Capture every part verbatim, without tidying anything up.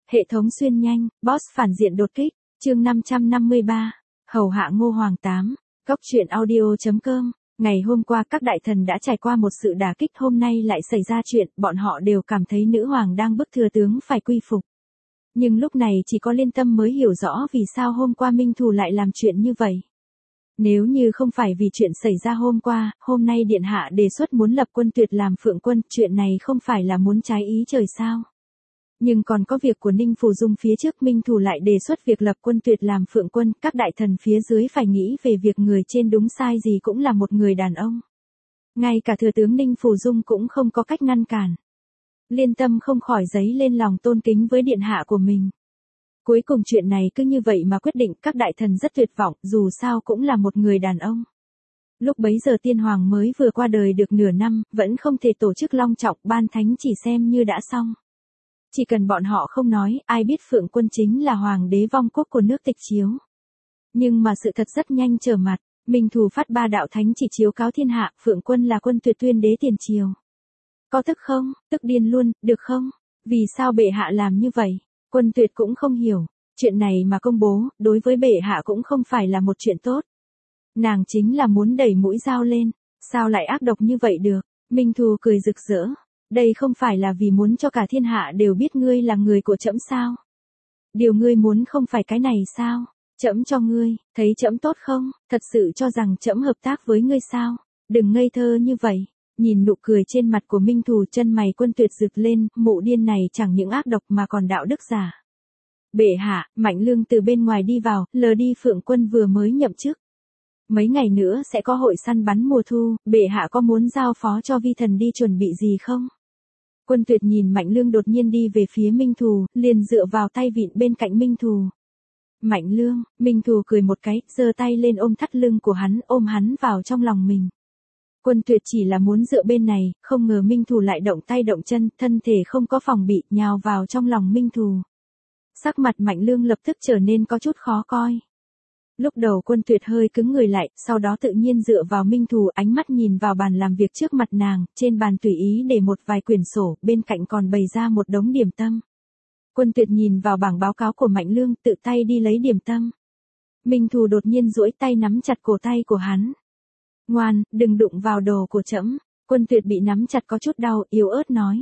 Hệ thống xuyên nhanh, boss phản diện đột kích, chương năm trăm năm mươi ba, hầu hạ Ngô Hoàng tám, Cốc truyện audio.com. Ngày hôm qua các đại thần đã trải qua một sự đả kích, hôm nay lại xảy ra chuyện, bọn họ đều cảm thấy nữ hoàng đang bức thừa tướng phải quy phục. Nhưng lúc này chỉ có Liên Tâm mới hiểu rõ vì sao hôm qua Minh Thù lại làm chuyện như vậy. Nếu như không phải vì chuyện xảy ra hôm qua, hôm nay Điện Hạ đề xuất muốn lập Quân Tuyệt làm phượng quân, chuyện này không phải là muốn trái ý trời sao? Nhưng còn có việc của Ninh Phù Dung phía trước, Minh Thù lại đề xuất việc lập Quân Tuyệt làm phượng quân, các đại thần phía dưới phải nghĩ về việc người trên đúng sai gì cũng là một người đàn ông. Ngay cả thừa tướng Ninh Phù Dung cũng không có cách ngăn cản. Liên Tâm không khỏi dấy lên lòng tôn kính với điện hạ của mình. Cuối cùng chuyện này cứ như vậy mà quyết định, các đại thần rất tuyệt vọng, dù sao cũng là một người đàn ông. Lúc bấy giờ tiên hoàng mới vừa qua đời được nửa năm, vẫn không thể tổ chức long trọng, ban thánh chỉ xem như đã xong. Chỉ cần bọn họ không nói, ai biết phượng quân chính là hoàng đế vong quốc của nước Tịch Chiếu. Nhưng mà sự thật rất nhanh trở mặt, Minh Thù phát ba đạo thánh chỉ chiếu cáo thiên hạ, phượng quân là Quân Tuyệt tuyên đế tiền triều. Có tức không, tức điên luôn, được không? Vì sao bệ hạ làm như vậy? Quân Tuyệt cũng không hiểu, chuyện này mà công bố, đối với bệ hạ cũng không phải là một chuyện tốt. Nàng chính là muốn đẩy mũi dao lên, sao lại ác độc như vậy được? Minh Thù cười rực rỡ, đây không phải là vì muốn cho cả thiên hạ đều biết ngươi là người của trẫm sao? Điều ngươi muốn không phải cái này sao? Trẫm cho ngươi, thấy trẫm tốt không? Thật sự cho rằng trẫm hợp tác với ngươi sao? Đừng ngây thơ như vậy. Nhìn nụ cười trên mặt của Minh Thù, chân mày Quân Tuyệt rực lên, mụ điên này chẳng những ác độc mà còn đạo đức giả. Bệ hạ, Mạnh Lương từ bên ngoài đi vào, lờ đi phượng quân vừa mới nhậm chức. Mấy ngày nữa sẽ có hội săn bắn mùa thu, bệ hạ có muốn giao phó cho vi thần đi chuẩn bị gì không? Quân Tuyệt nhìn Mạnh Lương đột nhiên đi về phía Minh Thù, liền dựa vào tay vịn bên cạnh Minh Thù. Mạnh Lương, Minh Thù cười một cái, giơ tay lên ôm thắt lưng của hắn, ôm hắn vào trong lòng mình. Quân Tuyệt chỉ là muốn dựa bên này, không ngờ Minh Thù lại động tay động chân, thân thể không có phòng bị, nhào vào trong lòng Minh Thù. Sắc mặt Mạnh Lương lập tức trở nên có chút khó coi. Lúc đầu Quân Tuyệt hơi cứng người lại, sau đó tự nhiên dựa vào Minh Thù, ánh mắt nhìn vào bàn làm việc trước mặt nàng, trên bàn tùy ý để một vài quyển sổ, bên cạnh còn bày ra một đống điểm tâm. Quân Tuyệt nhìn vào bảng báo cáo của Mạnh Lương, tự tay đi lấy điểm tâm. Minh Thù đột nhiên duỗi tay nắm chặt cổ tay của hắn. Ngoan, đừng đụng vào đồ của trẫm. Quân Tuyệt bị nắm chặt có chút đau, yếu ớt nói.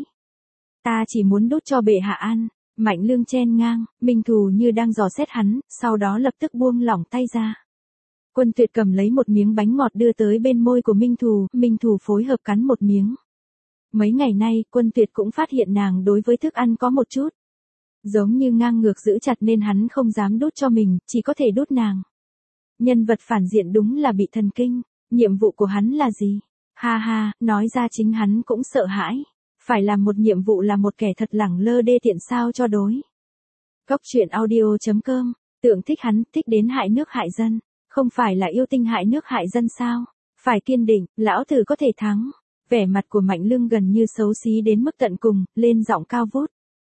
Ta chỉ muốn đút cho bệ hạ ăn. Mạnh Lương chen ngang, Minh Thù như đang dò xét hắn, sau đó lập tức buông lỏng tay ra. Quân Tuyệt cầm lấy một miếng bánh ngọt đưa tới bên môi của Minh Thù, Minh Thù phối hợp cắn một miếng. Mấy ngày nay, Quân Tuyệt cũng phát hiện nàng đối với thức ăn có một chút. Giống như ngang ngược giữ chặt nên hắn không dám đút cho mình, chỉ có thể đút nàng. Nhân vật phản diện đúng là bị thần kinh. Nhiệm vụ của hắn là gì? Ha ha, nói ra chính hắn cũng sợ hãi. Phải làm một nhiệm vụ là một kẻ thật lẳng lơ đê tiện sao cho đối. Cốc truyện audio.com, tưởng thích hắn, thích đến hại nước hại dân. Không phải là yêu tinh hại nước hại dân sao? Phải kiên định, lão tử có thể thắng. Vẻ mặt của Mạnh Lương gần như xấu xí đến mức tận cùng, lên giọng cao vút.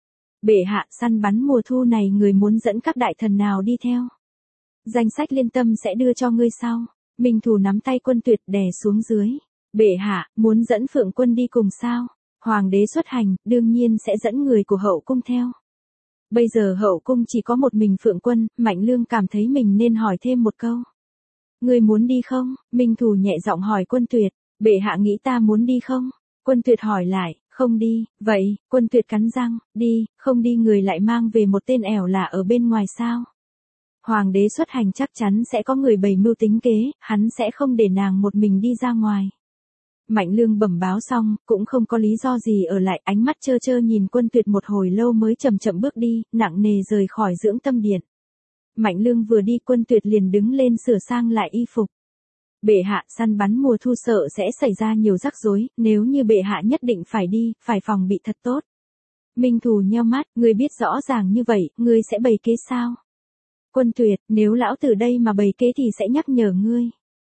Bệ hạ, săn bắn mùa thu này người muốn dẫn các đại thần nào đi theo? Danh sách Liên Tâm sẽ đưa cho ngươi sau. Minh Thù nắm tay Quân Tuyệt đè xuống dưới. Bệ hạ, muốn dẫn phượng quân đi cùng sao? Hoàng đế xuất hành, đương nhiên sẽ dẫn người của hậu cung theo. Bây giờ hậu cung chỉ có một mình phượng quân, Mạnh Lương cảm thấy mình nên hỏi thêm một câu. Người muốn đi không? Minh Thù nhẹ giọng hỏi Quân Tuyệt. Bệ hạ nghĩ ta muốn đi không? Quân Tuyệt hỏi lại, không đi, vậy, Quân Tuyệt cắn răng, đi, không đi người lại mang về một tên ẻo lả ở bên ngoài sao? Hoàng đế xuất hành chắc chắn sẽ có người bày mưu tính kế, hắn sẽ không để nàng một mình đi ra ngoài. Mạnh Lương bẩm báo xong, cũng không có lý do gì ở lại, ánh mắt trơ trơ nhìn Quân Tuyệt một hồi lâu mới chậm chậm bước đi, nặng nề rời khỏi dưỡng tâm điện. Mạnh Lương vừa đi, Quân Tuyệt liền đứng lên sửa sang lại y phục. Bệ hạ, săn bắn mùa thu sợ sẽ xảy ra nhiều rắc rối, nếu như bệ hạ nhất định phải đi, phải phòng bị thật tốt. Minh Thù nheo mắt, ngươi biết rõ ràng như vậy, ngươi sẽ bày kế sao? Quân Tuyệt, nếu lão tử đây mà bày kế thì sẽ nhắc nhở ngươi.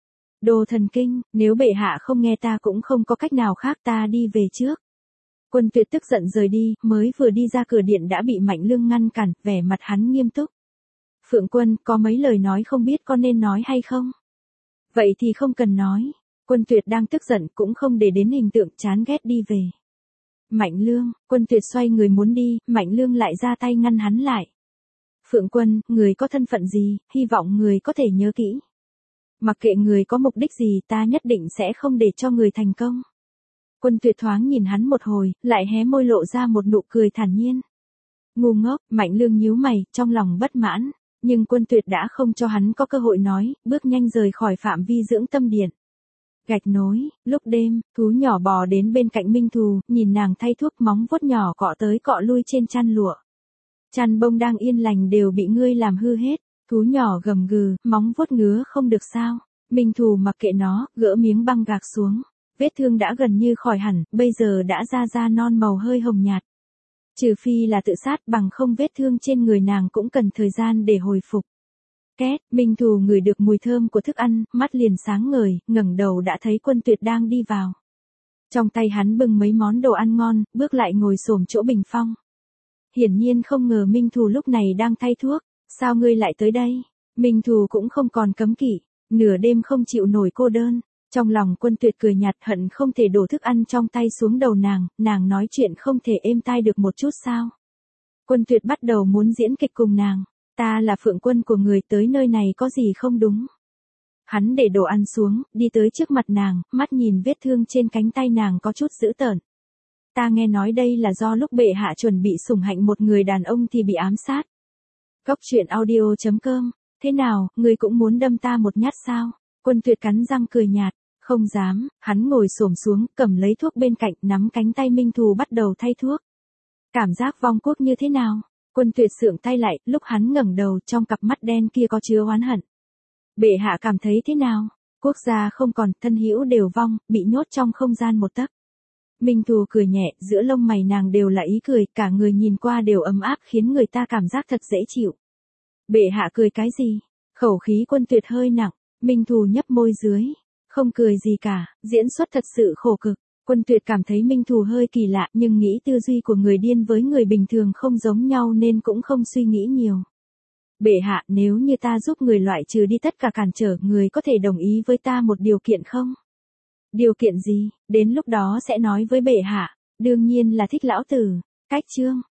Đồ thần kinh, nếu bệ hạ không nghe ta cũng không có cách nào khác, ta đi về trước. Quân Tuyệt tức giận rời đi, mới vừa đi ra cửa điện đã bị Mạnh Lương ngăn cản, vẻ mặt hắn nghiêm túc. Phượng Quân, có mấy lời nói không biết con nên nói hay không? Vậy thì không cần nói. Quân Tuyệt đang tức giận cũng không để đến hình tượng chán ghét đi về. Mạnh Lương, Quân Tuyệt xoay người muốn đi, Mạnh Lương lại ra tay ngăn hắn lại. Phượng Quân, người có thân phận gì, hy vọng người có thể nhớ kỹ. Mặc kệ người có mục đích gì ta nhất định sẽ không để cho người thành công. Quân Tuyệt thoáng nhìn hắn một hồi, lại hé môi lộ ra một nụ cười thản nhiên. Ngu ngốc, Mạnh Lương nhíu mày, trong lòng bất mãn, nhưng Quân Tuyệt đã không cho hắn có cơ hội nói, bước nhanh rời khỏi phạm vi dưỡng tâm điện. Gạch nối, lúc đêm, thú nhỏ bò đến bên cạnh Minh Thù, nhìn nàng thay thuốc móng vuốt nhỏ cọ tới cọ lui trên chăn lụa. Chăn bông đang yên lành đều bị ngươi làm hư hết, thú nhỏ gầm gừ, móng vuốt ngứa không được sao. Minh Thù mặc kệ nó, gỡ miếng băng gạc xuống. Vết thương đã gần như khỏi hẳn, bây giờ đã ra da non màu hơi hồng nhạt. Trừ phi là tự sát bằng không vết thương trên người nàng cũng cần thời gian để hồi phục. Két, Minh Thù ngửi được mùi thơm của thức ăn, mắt liền sáng ngời, ngẩng đầu đã thấy Quân Tuyệt đang đi vào. Trong tay hắn bưng mấy món đồ ăn ngon, bước lại ngồi xổm chỗ bình phong. Hiển nhiên không ngờ Minh Thù lúc này đang thay thuốc, sao ngươi lại tới đây? Minh Thù cũng không còn cấm kỵ, nửa đêm không chịu nổi cô đơn. Trong lòng Quân Tuyệt cười nhạt hận không thể đổ thức ăn trong tay xuống đầu nàng, nàng nói chuyện không thể êm tai được một chút sao. Quân Tuyệt bắt đầu muốn diễn kịch cùng nàng, ta là Phượng Quân của người tới nơi này có gì không đúng. Hắn để đồ ăn xuống, đi tới trước mặt nàng, mắt nhìn vết thương trên cánh tay nàng có chút dữ tợn. Ta nghe nói đây là do lúc bệ hạ chuẩn bị sủng hạnh một người đàn ông thì bị ám sát. Góc truyện audio chấm com, thế nào, ngươi cũng muốn đâm ta một nhát sao? Quân Tuyệt cắn răng cười nhạt, không dám, hắn ngồi xổm xuống, cầm lấy thuốc bên cạnh, nắm cánh tay Minh Thù bắt đầu thay thuốc. Cảm giác vong quốc như thế nào? Quân Tuyệt sượng tay lại, lúc hắn ngẩng đầu trong cặp mắt đen kia có chứa oán hận. Bệ hạ cảm thấy thế nào? Quốc gia không còn, thân hữu đều vong, bị nhốt trong không gian một tấc. Minh Thù cười nhẹ, giữa lông mày nàng đều là ý cười, cả người nhìn qua đều ấm áp khiến người ta cảm giác thật dễ chịu. Bệ hạ cười cái gì? Khẩu khí Quân Tuyệt hơi nặng, Minh Thù nhấp môi dưới, không cười gì cả, diễn xuất thật sự khổ cực. Quân Tuyệt cảm thấy Minh Thù hơi kỳ lạ nhưng nghĩ tư duy của người điên với người bình thường không giống nhau nên cũng không suy nghĩ nhiều. Bệ hạ, nếu như ta giúp người loại trừ đi tất cả cản trở, người có thể đồng ý với ta một điều kiện không? Điều kiện gì? Đến lúc đó sẽ nói với bệ hạ, đương nhiên là thích lão tử. Cách chương